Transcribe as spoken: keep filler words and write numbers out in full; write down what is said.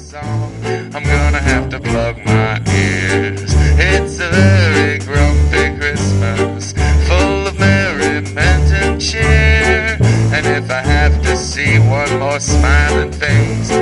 song, I'm gonna have to plug my ears. It's a very grumpy Christmas, full of merriment and cheer. And if I have to see one more smiling face,